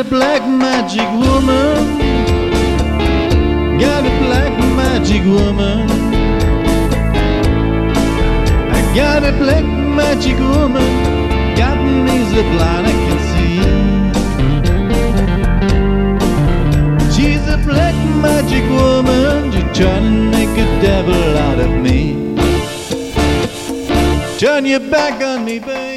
black magic woman. Got a black magic woman. I got a black magic woman. Got me so blind I can see. She's a black magic woman. She's trying to make a devil out of me. Turn your back on me, baby.